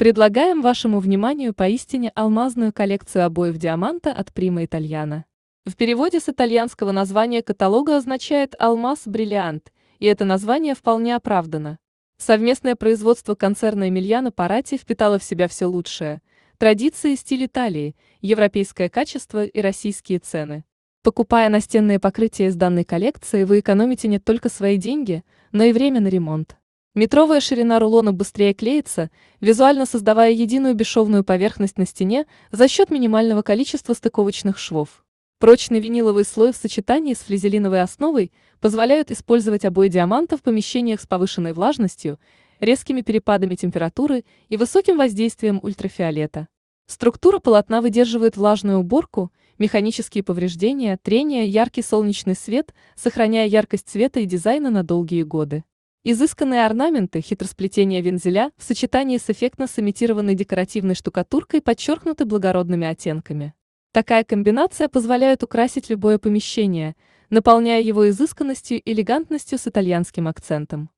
Предлагаем вашему вниманию поистине алмазную коллекцию обоев Диаманта от Prima Italiana. В переводе с итальянского название каталога означает «алмаз-бриллиант», и это название вполне оправдано. Совместное производство концерна Эмильяно Парати впитало в себя все лучшее – традиции и стиль Италии, европейское качество и российские цены. Покупая настенные покрытия из данной коллекции, вы экономите не только свои деньги, но и время на ремонт. Метровая ширина рулона быстрее клеится, визуально создавая единую бесшовную поверхность на стене за счет минимального количества стыковочных швов. Прочный виниловый слой в сочетании с флизелиновой основой позволяют использовать обои Диаманта в помещениях с повышенной влажностью, резкими перепадами температуры и высоким воздействием ультрафиолета. Структура полотна выдерживает влажную уборку, механические повреждения, трение, яркий солнечный свет, сохраняя яркость цвета и дизайна на долгие годы. Изысканные орнаменты, хитросплетения вензеля в сочетании с эффектно сымитированной декоративной штукатуркой подчеркнуты благородными оттенками. Такая комбинация позволяет украсить любое помещение, наполняя его изысканностью и элегантностью с итальянским акцентом.